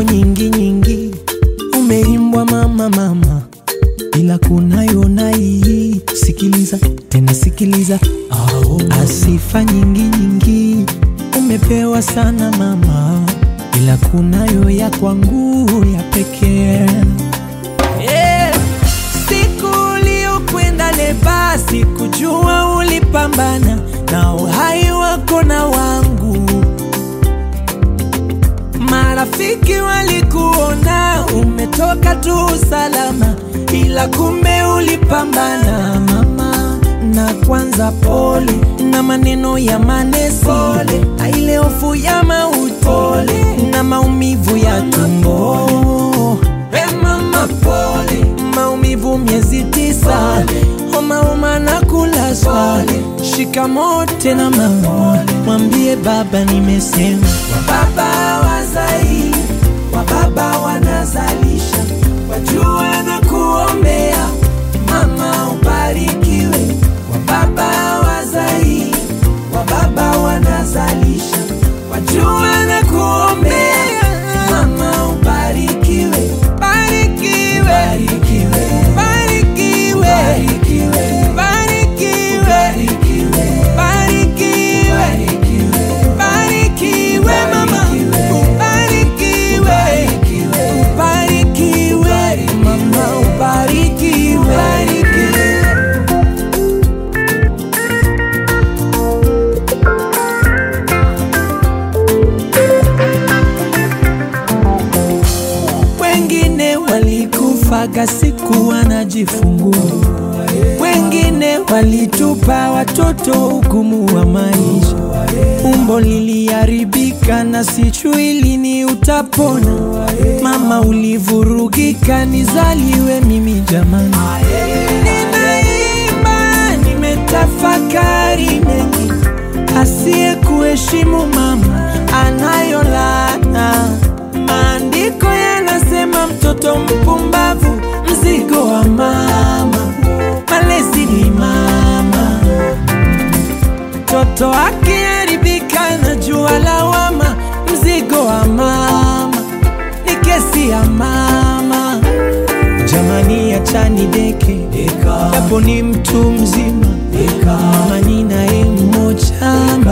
nyingi nyingi umeimbwa mama mama, ila kunayo na hii. Sikiliza tena sikiliza, asifa nyingi nyingi umepewa sana mama, ila kunayo ya kwangu ya pekee. Siku uliokwenda leba sikujua ulipambana na uhai wako na wangu. Marafiki walikuona umetoka tu salama, ila kumbe ulipambana mama. Na kwanza pole na maneno ya manesi, pole na ile hofu ya mauti, pole na maumivu ya tumbo. Mama pole, maumivu miezi 9, homa na kulazwa. Shikamoo tena mama, mwambie baba nimesema. Wababa wazai, wababa wanazalisha, wajua na kuombea mama ubarikiwe. Wababa wazai, wababa wanazalisha, wajua na kuombea mama ubarikiwe. Barikiwe, barikiwe, barikiwe, barikiwe, barikiwe, barikiwe mama, ubarikiwe, ubarikiwe mama, ubarikiwe. Wengine walikufaga siku wanajifungua, wengine walitupa watoto hukumu wa maisha. Umbo liliharibika na sijui lini utapona. Mama ulivurugika nizaliwe mimi jamani. Ninaimba nimetafakari mengi, asiye kuheshimu mama anayo laana. Maandiko yanasema mtoto mpumbavu mzigo wa mama, malezi ni mama. Mtoto akiharibika na jua lawama, mzigo wa mama ni kesi ya mama. Jamani achani deke, japo ni mtu mzima, mama ninaye mmoja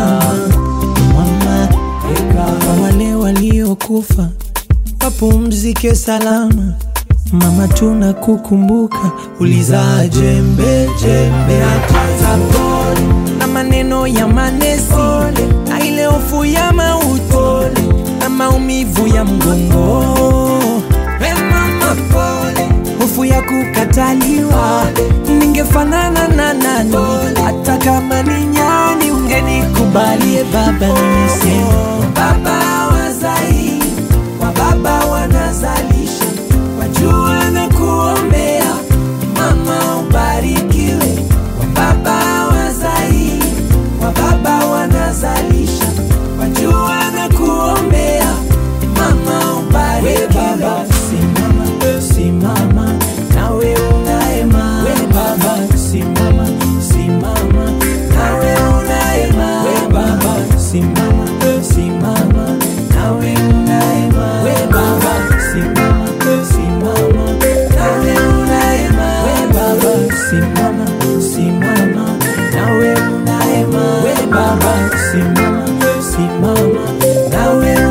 mama. Kwa wale waliokufa wapumzike salama mama, tunakukumbuka. Ulizaa jembe jembe hata pole na maneno ya manesi, na ile hofu ya mauti na maumivu ya mgongo. Mama pole, hofu ya kukataliwa, ningefanana na nani? Hata kama ni nyani ungenikubalie baba nimesema. Baba wazai, wababa wanazalisha, wajua na kuombea mama ubarikiwe. Wababa wazai, wababa wanazalisha, wajua na kuombea mama ubarikiwe. Baba simama, simama nawe unaema. Baba simama, simama nawe unaema. Baba simama, simama nawe unaema. Baba simama, simama nawe unaema. Baba simama, simama nawe unaema. Baba simama, simama nawe